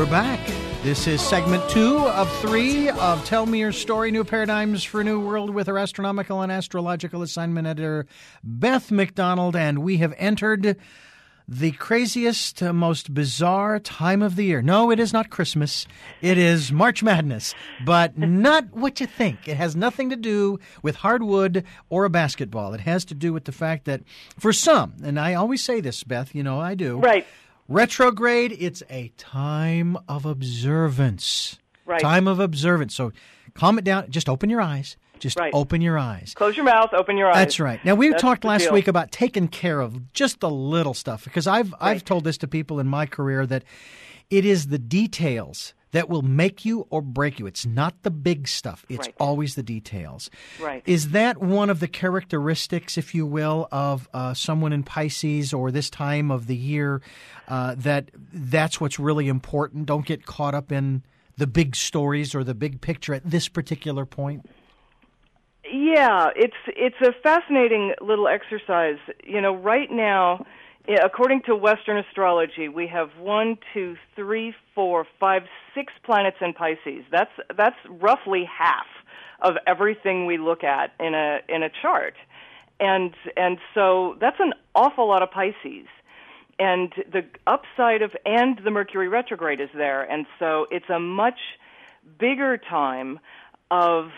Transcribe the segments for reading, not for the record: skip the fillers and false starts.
we're back. This is segment 2 of 3 of Tell Me Your Story, New Paradigms for a New World with our astronomical and astrological assignment editor, Beth McDonald, and we have entered the craziest, most bizarre time of the year. No, it is not Christmas. It is March Madness, but not what you think. It has nothing to do with hardwood or a basketball. It has to do with the fact that for some, and I always say this, Beth, you know I do. Right. Retrograde, it's a time of observance. Right. Time of observance. So calm it down. Just open your eyes. Just right. Open your eyes. Close your mouth, open your eyes. That's right. Now, we talked last deal. week about taking care of just the little stuff, because I've told this to people in my career that it is the details that will make you or break you. It's not the big stuff. It's always the details. Right. Is that one of the characteristics, if you will, of someone in Pisces or this time of the year, that's what's really important? Don't get caught up in the big stories or the big picture at this particular point? Yeah, it's a fascinating little exercise. You know, right now, according to Western astrology, we have 1, 2, 3, 4, 5, 6 planets in Pisces. That's roughly half of everything we look at in a chart, and so that's an awful lot of Pisces. And the upside and the Mercury retrograde is there, and so it's a much bigger time of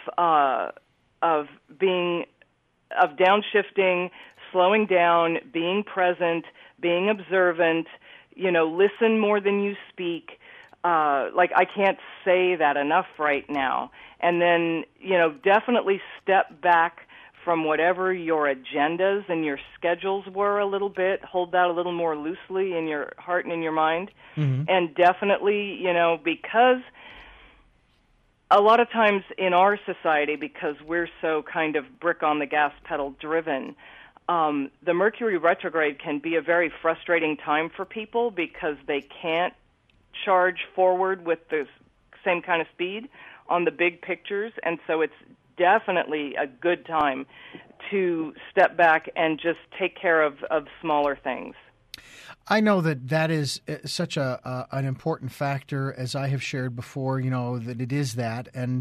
downshifting, slowing down, being present, being observant, listen more than you speak. I can't say that enough right now. And then, definitely step back from whatever your agendas and your schedules were a little bit. Hold that a little more loosely in your heart and in your mind. Mm-hmm. And definitely, because a lot of times in our society, because we're so kind of brick on the gas pedal driven, the Mercury retrograde can be a very frustrating time for people because they can't charge forward with the same kind of speed on the big pictures, and so it's definitely a good time to step back and just take care of smaller things. I know that is such an important factor, as I have shared before, that it is that. And,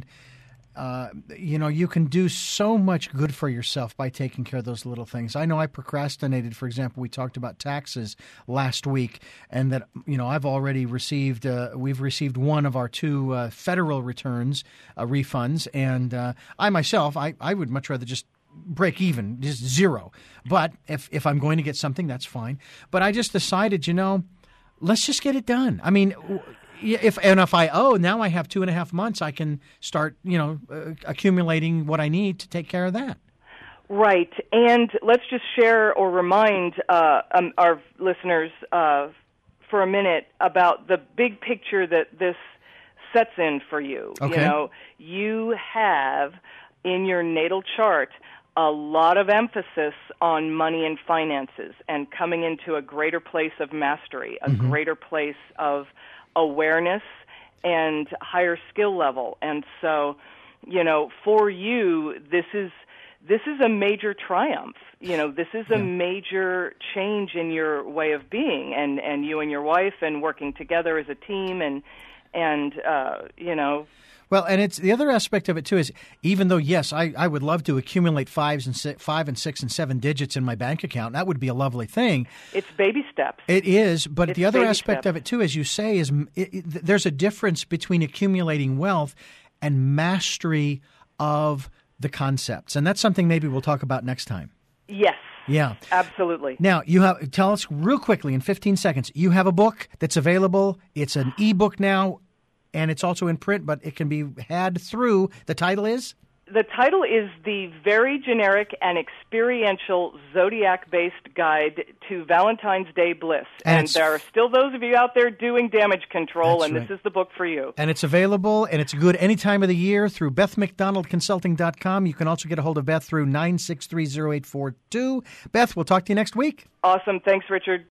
you can do so much good for yourself by taking care of those little things. I know I procrastinated. For example, we talked about taxes last week, and that, I've already we've received one of our 2 federal returns, refunds. And I myself, I would much rather just break even, just zero. But if I'm going to get something, that's fine. But I just decided, let's just get it done. I mean, if I owe, now I have 2.5 months, I can start, accumulating what I need to take care of that. Right. And let's just share or remind our listeners for a minute about the big picture that this sets in for you. Okay. You have in your natal chart a lot of emphasis on money and finances and coming into a greater place of mastery, a greater place of awareness and higher skill level. And so, for you, this is a major triumph. This is a major change in your way of being, and you and your wife and working together as a team and Well, and it's the other aspect of it too is, even though yes, I would love to accumulate 5 and 6 and 7 digits in my bank account. That would be a lovely thing. It's baby steps. It is, but the other aspect steps of it too, as you say, is there's a difference between accumulating wealth and mastery of the concepts, and that's something maybe we'll talk about next time. Yes. Yeah. Absolutely. Now, tell us real quickly in 15 seconds. You have a book that's available. It's an ebook now. And it's also in print, but it can be had through. The title is? The title is The Very Generic and Experiential Zodiac-Based Guide to Valentine's Day Bliss. And there are still those of you out there doing damage control, and this is the book for you. And it's available, and it's good any time of the year through BethMcDonaldConsulting.com. You can also get a hold of Beth through 9630842. Beth, we'll talk to you next week. Awesome. Thanks, Richard.